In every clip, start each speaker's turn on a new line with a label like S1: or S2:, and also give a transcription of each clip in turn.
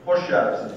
S1: Xoş gəlibsiniz.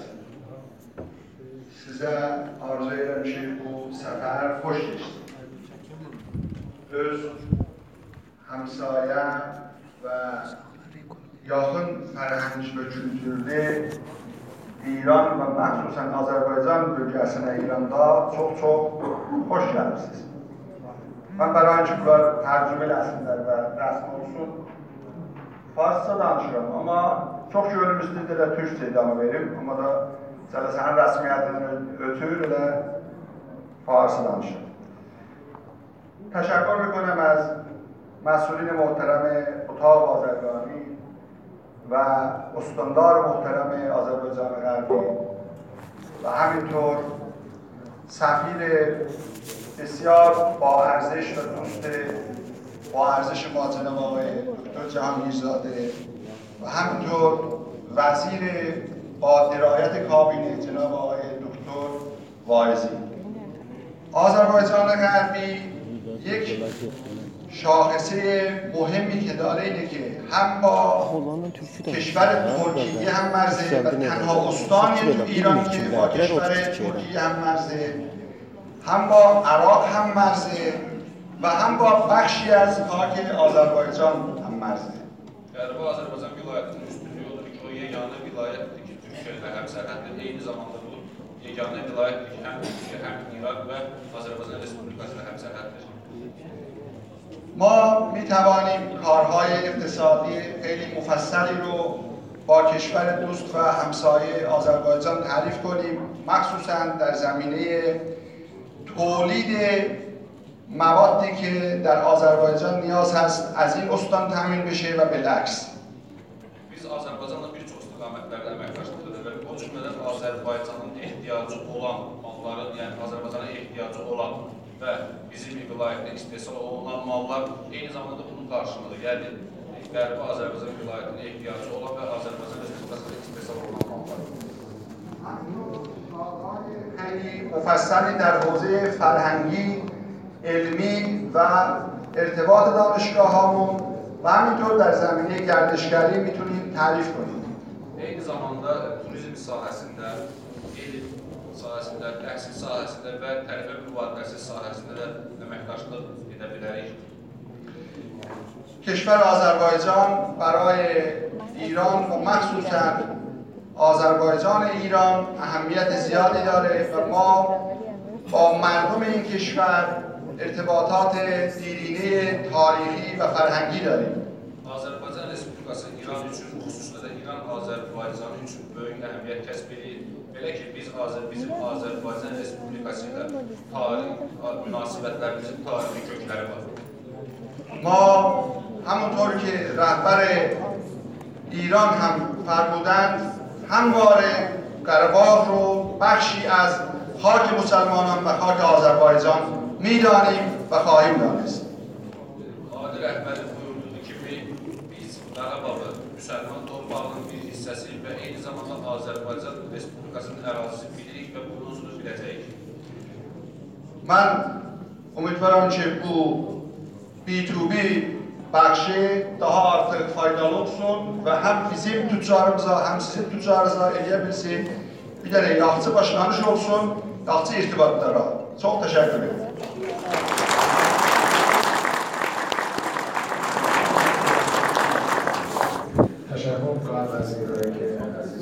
S1: Sizə arzu edirəm ki, bu səfər xoş keçsin. Öz həmsayə və yaxın fərhəng və kültürlü İran və məxsusən Azərbaycan bölgəsinə İranda çox-çox xoş gəlibsiniz. Mən bərain ki, bunlar tərcümə eləsinlər və rəsm olsun, farsça danışıram, amma çox gönlüm istəyir elə türkçə idamı verim, amma da sənin rəsmiyyətindən ötür elə farsça danışırım. Təşəkkür میکنم از مسئولین محترم اتاق بازرگانی و استاندار محترم آذربایجان غربی و همینطور سفیر بسیار با ارزش و دوست با ارزش ما جناب آقای دکتر جهانگیرزاده و همینطور وزیر با درایت کابینه جناب آقای دکتر واعظی. آذربایجان غربی یک شاخصه مهمی که داره اینه که هم با کشور ترکیه هم مرزه و تنها استانی تو ایران که با کشور ترکیه هم مرزه، هم با عراق هم مرزه و هم با بخشی از خاک آذربایجان هم مرزه.
S2: Qərbi Azərbaycan vilayətinin üstünlüyü odur ki, o yeganə vilayətdir ki, Türkiyə ilə həmsərhəddir. Eyni zamanda bu yeganə vilayətdir ki, həm Türkiyə, həm İraq və Azərbaycan Respublikası ilə həmsərhəddir.
S1: ما می توانیم کارهای اقتصادی خیلی مفصلی رو با کشور دوست و همسایه آذربایجان تعریف کنیم، مخصوصا در زمینه تولید موادی که در آذربایجان نیاز هست از این استان تامین بشه و بالعکس.
S2: Biz Azərbaycanla bir çox istiqamətlərdə əməkdaşlıq edirik və o cümlədən Azərbaycanın ehtiyacı olan malların, yəni Azərbaycana ehtiyacı olan və bizim vilayətdə istehsal olunan mallar eyni zamanda bunun qarşılığı, yəni Qərbi Azərbaycan vilayətinin ehtiyacı olan və Azərbaycan Respublikasında istehsal olunan mallar.
S1: خیلی مفصلی در حوزه فرهنگی، علمی و ارتباط دانشگاه‌هامون و همینطور در زمینه گردشگری میتونیم تعریف کنیم.
S2: Eyni zamanda turizm sahəsində, elm sahəsində, təhsil sahəsində və tələbə mübadiləsi sahəsində də əməkdaşlıq edə bilərik.
S1: کشور آذربایجان برای ایران و مخصوصاً آذربایجان ایران اهمیت زیادی داره و ما با مردم این کشور ارتباطات دیرینه تاریخی و فرهنگی داریم.
S2: Azərbaycan Respublikası İran üçün, xüsusilə də İran Azərbaycan üçün böyük əhəmiyyət kəsb edir. Belə ki, bizim Azərbaycan Respublikası ilə münasibətlərimizin tarixi kökləri var.
S1: ما همونطور که رهبر ایران هم فرمودند همواره قره‌باغ رو بخشی از خاک مسلمانان و خاک آذربایجان می‌دانیم و خواهیم دانست.
S2: Adi rəhbəri buyurduğu kimi biz Qarabağı müsəlman torpağının bir hissəsi və eyni zamanda Azərbaycan Respublikasının ərazisi bilirik və bunu uzun biləcəyik.
S1: من امیدوارم که bu B2B بخشi daha artık faydalı olsun ve hem bizim tüccarımıza hem sizin tüccarınıza eleyebilsin. Bir de yaxşı başlanış olsun, yaxşı irtibatlara. Çok teşekkür ederim.
S3: تشکر می‌کنم از اینایی که